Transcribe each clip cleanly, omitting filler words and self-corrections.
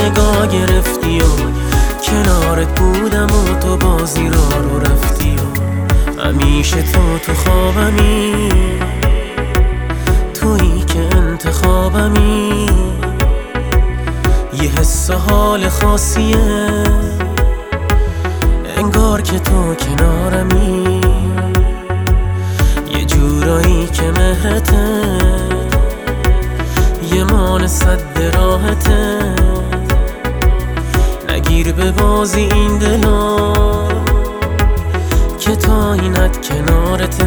نگاه گرفتی و کنارت بودم و تو بازی رو رفتی و همیشه تو خوابمی، تویی که انتخابمی. یه حس و حال خاصیه انگار که تو کنارمی، یه جورایی که مهرته یه مان صد راحته. نگیر به بازی این دلا که تا اینت کنارته.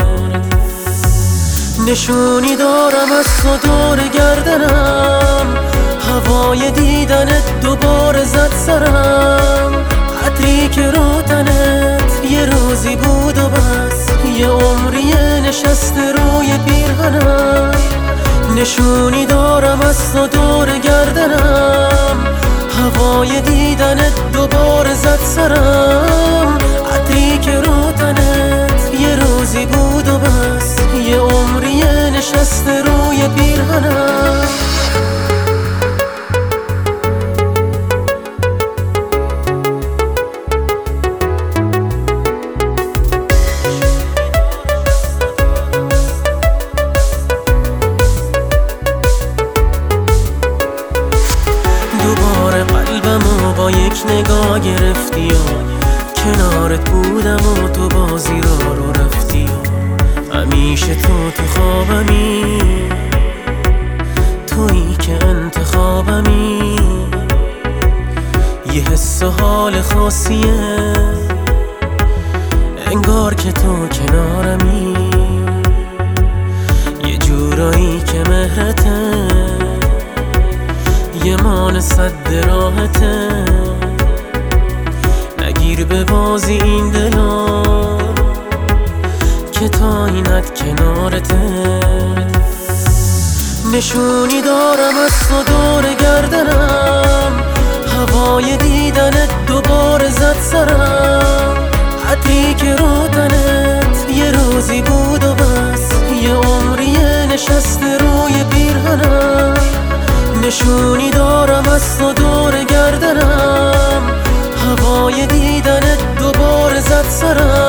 نشونی دارم از تو دور گردنم، هوای دیدنت دوباره زد سرم. عطری که رو تنت یه روزی بود و بس، یه عمری نشسته روی پیرهنم. نشونی دارم از تو دور گردنم، هوای دیدنت دوباره زد سرم. عطری که رو تنت یه روزی بود و بس، یه عمری نشسته روی پیرهنم. دوباره قلبمو با یک نگاه گرفتی و کنارت بودم و تو بازی رو رفتی و همیشه تو خوابمی، تویی که انتخابمی. یه حس و حال خاصیه انگار که تو کنارمی، یه جورایی که مهرته یه مان صد راحته. نگیر به بازی این دلا که تا اینت کنارته. نشونی دارم از تو دور گردنم، هوای دیدنت دوباره زد سرم. عطری که رو تنت یه روزی بود و بس، یه عمری نشسته روی پیرهنم. نشونی دارم از تو دور گردنم، هوای دیدنت دوباره زد سرم.